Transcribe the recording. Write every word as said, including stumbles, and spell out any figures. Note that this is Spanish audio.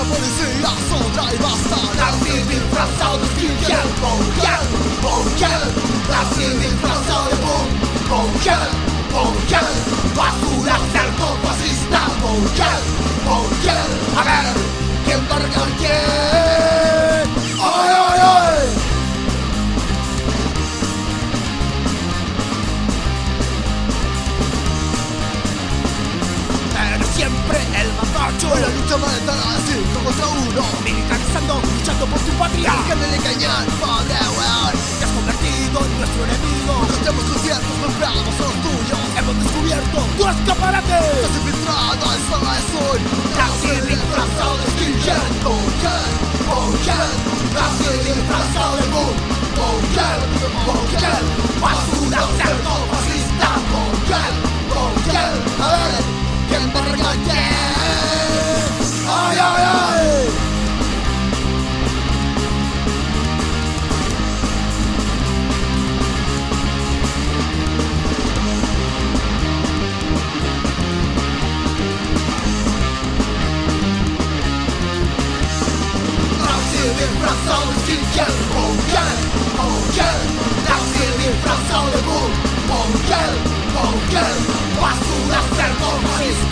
policía sombra y basta. Nazi disfrazado de skinhead, Monkel, Monkel. Nazi disfrazado de boom, Monkel, Monkel. Basura, cerdo, fascista, Monkel, Monkel. A ver, ¿quién va a regalar quién? ¡Ay, ay, ay! Pero siempre el más macho. En la lucha maletana de cinco contra uno, militarizando, luchando por tu patria. que me le engañan, pobre weón. Te has convertido en nuestro enemigo. No estamos conscientes, compramos a los tuyos. Hemos descubierto tu escaparate. Estás infiltrado en zona de sur. Nazi disfrazado de skinhead, Monkel, Monkel. Nazi disfrazado de boom, Monkel, Monkel. Basura, cerdo, fascista, Monkel, Monkel. A ver, ¿quién va a regalar quién? ¡Ay, ay, ay! Disfrazado de skinhead, Monkel, Monkel. Nazi disfrazado de boom, Monkel, Monkel. Basura, cerdo, fascista.